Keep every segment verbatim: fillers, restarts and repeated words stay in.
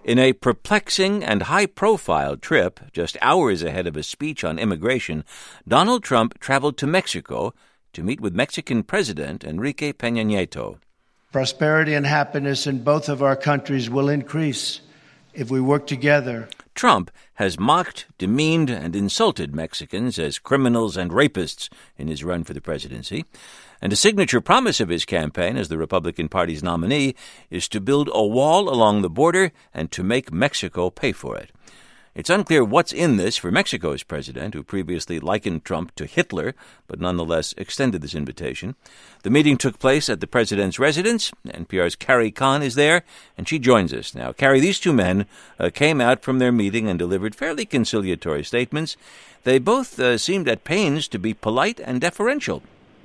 In a perplexing and high-profile trip, just hours ahead of a speech on immigration, Donald Trump traveled to Mexico to meet with Mexican President Enrique Peña Nieto. Prosperity and happiness in both of our countries will increase if we work together. Trump has mocked, demeaned, and insulted Mexicans as criminals and rapists in his run for the presidency. And a signature promise of his campaign as the Republican Party's nominee is to build a wall along the border and to make Mexico pay for it. It's unclear what's in this for Mexico's president, who previously likened Trump to Hitler, but nonetheless extended this invitation. The meeting took place at the president's residence. N P R's Carrie Kahn is there, and she joins us now. Carrie, these two men uh, came out from their meeting and delivered fairly conciliatory statements. They both uh, seemed at pains to be polite and deferential.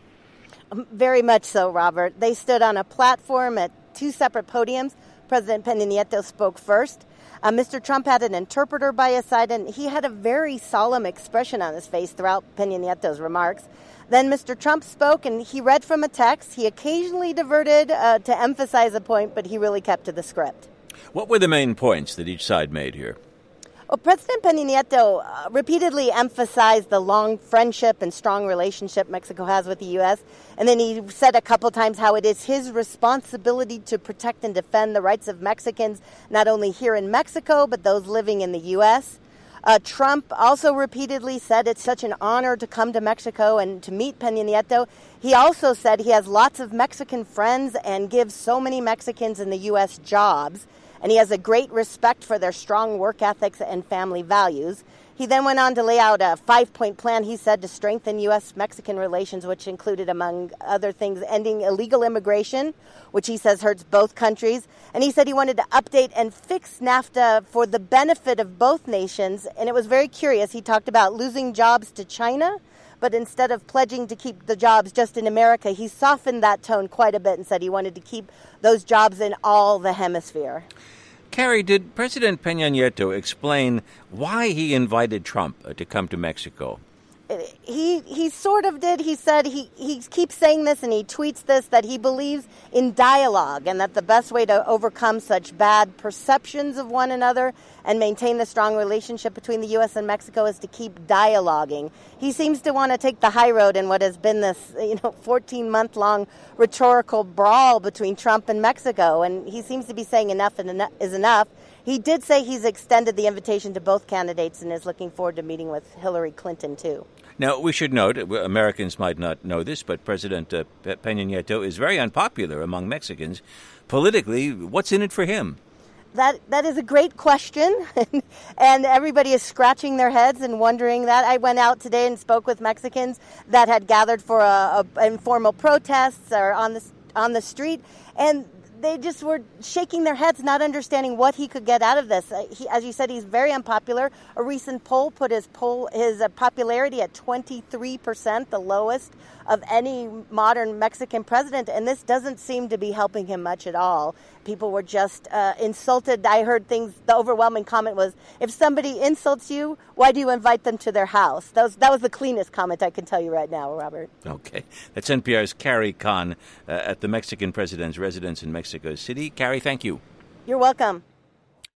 Very much so, Robert. They stood on a platform at two separate podiums. President Peña Nieto spoke first. Uh, Mister Trump had an interpreter by his side, and he had a very solemn expression on his face throughout Peña Nieto's remarks. Then Mister Trump spoke, and he read from a text. He occasionally diverted uh, to emphasize a point, but he really kept to the script. What were the main points that each side made here? Well, President Peña Nieto uh, repeatedly emphasized the long friendship and strong relationship Mexico has with the U S, and then he said a couple times how it is his responsibility to protect and defend the rights of Mexicans, not only here in Mexico, but those living in the U S. Uh, Trump also repeatedly said it's such an honor to come to Mexico and to meet Peña Nieto. He also said he has lots of Mexican friends and gives so many Mexicans in the U S jobs, and he has a great respect for their strong work ethics and family values. He then went on to lay out a five-point plan, he said, to strengthen U S Mexican relations, which included, among other things, ending illegal immigration, which he says hurts both countries. And he said he wanted to update and fix NAFTA for the benefit of both nations. And it was very curious. He talked about losing jobs to China, but instead of pledging to keep the jobs just in America, he softened that tone quite a bit and said he wanted to keep those jobs in all the hemisphere. Carrie, did President Peña Nieto explain why he invited Trump uh, to come to Mexico? He he sort of did. He said he, he keeps saying this and he tweets this, that he believes in dialogue and that the best way to overcome such bad perceptions of one another and maintain the strong relationship between the U S and Mexico is to keep dialoguing. He seems to want to take the high road in what has been this, you know, fourteen-month-long rhetorical brawl between Trump and Mexico, and he seems to be saying enough is enough. He did say he's extended the invitation to both candidates and is looking forward to meeting with Hillary Clinton, too. Now, we should note, Americans might not know this, but President uh, Peña Nieto is very unpopular among Mexicans. Politically, what's in it for him? That That is a great question, and everybody is scratching their heads and wondering that. I went out today and spoke with Mexicans that had gathered for a, a informal protests or on the, on the street, and they just were shaking their heads, not understanding what he could get out of this. Uh, he, as you said, he's very unpopular. A recent poll put his poll his uh, popularity at twenty-three percent, the lowest of any modern Mexican president, and this doesn't seem to be helping him much at all. People were just uh, insulted. I heard things, the overwhelming comment was, if somebody insults you, why do you invite them to their house? That was, that was the cleanest comment I can tell you right now, Robert. Okay. That's N P R's Carrie Kahn uh, at the Mexican president's residence in Mexico City. Carrie, thank you. You're welcome.